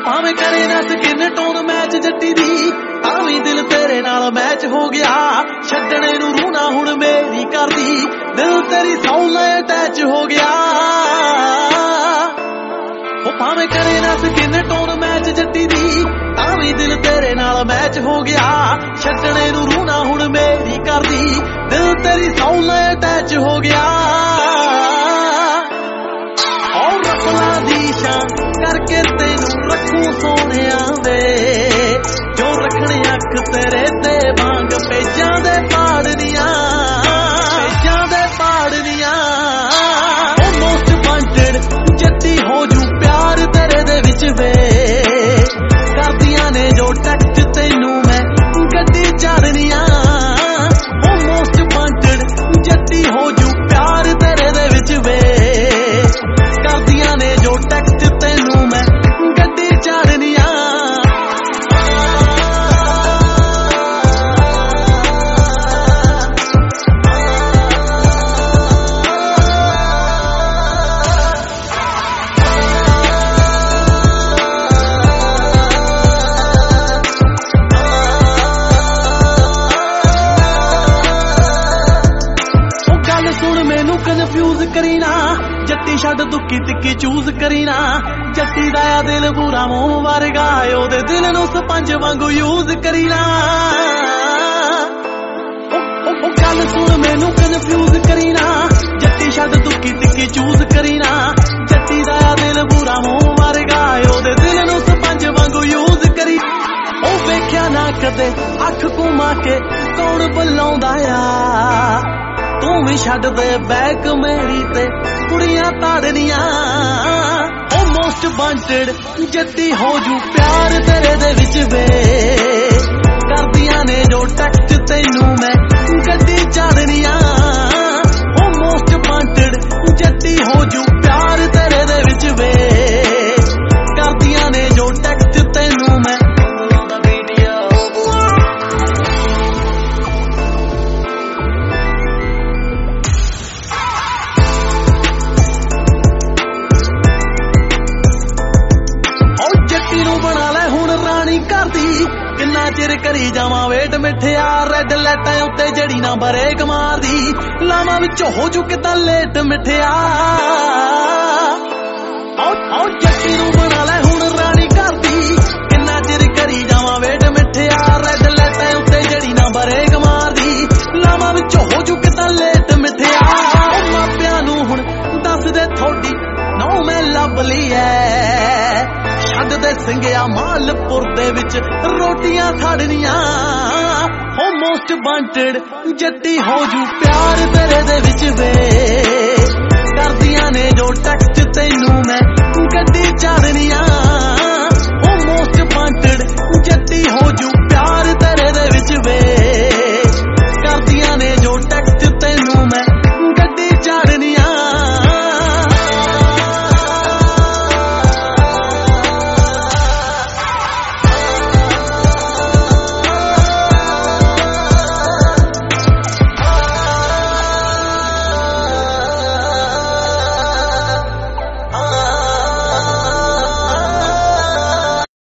ਭਾਵੇਂ ਕਰੇ ਨਾ ਸਕਿਨ ਟੋਨ ਮੈਚ ਜੱਟੀ ਦੀ, ਤਾਂ ਵੀ ਦਿਲ ਤੇਰੇ ਨਾਲ ਮੈਚ ਹੋ ਗਿਆ। ਛੱਡਣੇ ਨੂੰ ਰੂਹ ਨਾ ਹੁਣ ਮੇਰੀ ਕਰਦੀ, ਦਿਲ ਤੇਰੀ ਸੌਂ ਨਾਲ ਅਟੈਚ ਹੋ ਗਿਆ। ਭਾਵੇਂ ਕਰੇ ਨਾ ਸਕਿਨ ਟੋਨ ਮੈਚ ਜੱਟੀ ਦੀ, ਤਾਂ ਵੀ ਦਿਲ ਤੇਰੇ ਨਾਲ ਮੈਚ ਹੋ ਗਿਆ। ਛੱਡਣੇ ਨੂੰ ਰੂਹ ਨਾ ਹੁਣ ਮੇਰੀ ਕਰਦੀ, ਦਿਲ ਤੇਰੀ ਸੌਂ ਨਾਲ ਅਟੈਚ ਹੋ ਗਿਆ। ਔਰ ਰੱਖਣਾ ਦੀ ਸ਼ਾਨ ਕਰਕੇ ਤੈਨੂੰ ਰੱਖੂ ਸੋਹਣਿਆ ਵੇ, ਜੋ ਰੱਖਣੇ ਅੱਖ ਤੇਰੇ ਤੇ ਵਾਂਗ ਪੇਜਾਂ ਦੇ ਪਾੜਨੀਆਂ, ਪੇਜਾਂ ਦੇ ਪਾੜਨੀਆਂ। ਮੋਸਟ ਵਾਂਟਡ ਜੱਟੀ ਹੋ ਜੂ ਪਿਆਰ ਤੇਰੇ ਦੇ ਵਿੱਚ ਵੇ, ਕਰਦੀਆਂ ਨੇ ਜੋ ਟੈਕਸਟ ਤੈਨੂੰ ਮੈਂ ਗੱਡੀ ਚਾੜਨੀਆਂ। ਮੋਸਟ ਵਾਂਟਡ ਜੱਟੀ ਹੋ ਜੂ ਪਿਆਰ ਤੇਰੇ ਦੇ ਵਿੱਚ ਵੇ, ਕਰਦੀਆਂ ਨੇ ਜੋ ਟੈਕਸਟ ਤੈਨੂੰ ਮੈਂ ਗੱਡੀ ਚਾੜਨੀਆਂ। ਕਨਫਿਊਜ਼ ਕਰੀ ਨਾ ਜੱਟੀ, ਛੱਡ ਦੁੱਕੀ ਤਿੱਕੀ ਚੂਜ਼ ਕਰੀ ਨਾ। ਜੱਟੀ ਦਾ ਆ ਦਿਲ ਪੂਰਾ ਮੋਹ ਵਰਗਾ, ਉਹਦੇ ਦਿਲ ਨੂੰ ਸਪੰਜ ਵਾਂਗੂ ਯੂਜ਼ ਕਰੀ ਨਾ। ਉਹ ਗੱਲ ਸੁਣ ਮੈਨੂੰ ਕਨਫਿਊਜ਼ ਕਰੀ ਨਾ ਜੱਟੀ, ਛੱਡ ਦੁੱਕੀ ਤਿੱਕੀ ਚੂਜ਼ ਕਰੀ ਨਾ। ਜੱਟੀ ਦਾ ਆ ਦਿਲ ਪੂਰਾ ਮੋਹ ਵਰਗਾ, ਉਹਦੇ ਦਿਲ ਨੂੰ ਸਪੰਜ ਵਾਂਗੂ ਯੂਜ਼ ਕਰੀ। ਉਹ ਵੇਖਿਆ ਨਾ ਕਦੇ ਅੱਖ ਘੁਮਾ ਕੇ ਕੌਣ ਬੁਲਾਉਂਦਾ ਆ, ਤੂੰ ਵੀ ਛੱਡ ਦੇ ਬੈਕ ਮੇਰੀ ਤੇ ਕੁੜੀਆਂ ਤਾੜਨੀਆਂ। ਉਹ ਮੋਸਟ ਵਾਂਟਡ ਜੱਟੀ ਹੋ ਜੂ ਪਿਆਰ ਤੇਰੇ ਦੇ ਵਿੱਚ ਵੇ, ਕਰਦੀਆਂ ਨੇ ਜੋ ਟੈਕਸਟ ਤੈਨੂੰ ਮੈਂ ਗੱਡੀ ਚਾੜਨੀਆਂ। ਉਹ ਮੋਸਟ ਵਾਂਟਡ ਜੱਟੀ ਹੋ ਜੂ ਪਿਆਰ ਤੇਰੇ ਦੇ ਵਿੱਚ ਵੇ, ਕਰਦੀਆਂ ਨੇ ਜੋ ਟੈਕਸਟ ਤੈਨੂੰ ਮੈਂ। ਬਣਾ ਲੈ ਹੁਣ ਰਾਣੀ ਕਰਦੀ, ਕਿੰਨਾ ਚਿਰ ਕਰੀ ਜਾਵਾਂ ਵੇਟ ਮਿੱਠਿਆ। ਰੈਡ ਲਾਈਟਾਂ ਉੱਤੇ ਜੜੀ ਨਾ ਬਰੇਕ ਮਾਰਦੀ, ਲਾਵਾਂ ਵਿੱਚ ਹੋ ਜੂ ਕਿਦਾਂ ਲੇਟ ਮਿੱਠਿਆ। ਆਓ ਜੱਟੀ ਨੂੰ ਬਣਾ ਲੈ ਹੁਣ ਰਾਣੀ ਕਰਦੀ, ਕਿੰਨਾ ਚਿਰ ਕਰੀ ਜਾਵਾਂ ਵੇਟ ਮਿੱਠਿਆ। ਰੈਡ ਲਾਈਟਾਂ ਉੱਤੇ ਜੜੀ ਨਾ ਬਰੇਕ ਮਾਰਦੀ, ਲਾਵਾਂ ਵਿੱਚ ਹੋ ਜੂ ਕਿਦਾਂ ਲੇਟ ਮਿੱਠਿਆ। ਮਾਪਿਆਂ ਨੂੰ ਹੁਣ ਦੱਸ ਦੇ ਥੋੜੀ ਨੌ ਮੈਂ ਲੱਭ ਲਈ ਐ, ਛੱਡ ਦੇ ਸਿੰਘਿਆ ਮਾਲਪੁਰ ਦੇ ਵਿੱਚ ਰੋਟੀਆਂ ਖਾੜਨੀਆਂ। ਹੋ ਮੋਸਟ ਵਾਂਟਡ ਜੱਟੀ ਹੋ ਜੂ ਪਿਆਰ ਤੇਰੇ ਦੇ ਵਿੱਚ ਵੇ, ਕਰਦੀਆਂ ਨੇ ਜੋ ਟੈਕਸਟ ਤੈਨੂੰ ਮੈਂ ਗੱਡੀ ਚਾੜਨੀਆਂ। ਹੋ ਮੋਸਟ ਵਾਂਟਡ ਜੱਟੀ ਹੋ ਜੂ